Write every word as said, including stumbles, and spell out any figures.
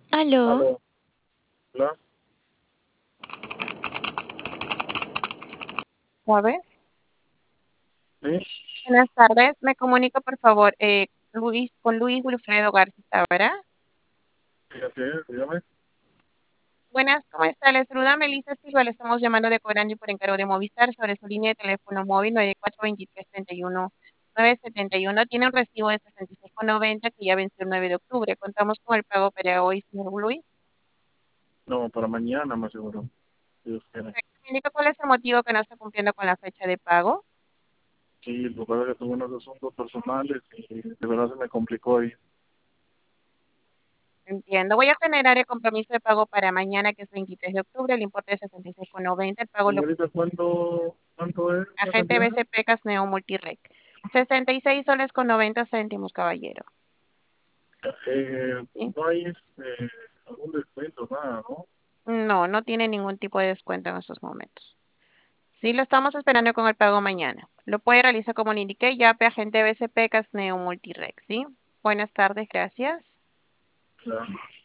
Aló, Aló, hola, ¿sabe? sí, Buenas tardes, me comunico por favor eh, Luis, con Luis Wilfredo García, ¿verdad? fíjate, dígame. Buenas, ¿cómo está? Le saluda Melissa Silva, le estamos llamando de Corandy por encargo de Movistar sobre su línea de teléfono móvil nueve cuatro dos tres, tres uno nueve siete uno. Tiene un recibo de sesenta y seis con noventa que ya venció el nueve de octubre. Contamos con el pago para hoy, señor Luis. No, para mañana más seguro, si Dios quiere. ¿Me indica cuál es el motivo que no está cumpliendo con la fecha de pago? Sí, lo que pasa es que tuve unos asuntos personales y de verdad se me complicó ahí. Entiendo. Voy a generar el compromiso de pago para mañana, que es veintitrés de octubre, el importe de sesenta y seis con noventa. El pago lo Señorita, ¿cuánto, cuánto es la agente cantidad? B C P Casneo Multirec. sesenta y seis soles con noventa céntimos, caballero. Eh, ¿Sí? no hay este, algún descuento, nada, ¿no? No, no tiene ningún tipo de descuento en estos momentos. Sí, lo estamos esperando con el pago mañana. Lo puede realizar como le indiqué, ya agente B C P Casneo Multirec, ¿sí? Buenas tardes, gracias. Claro.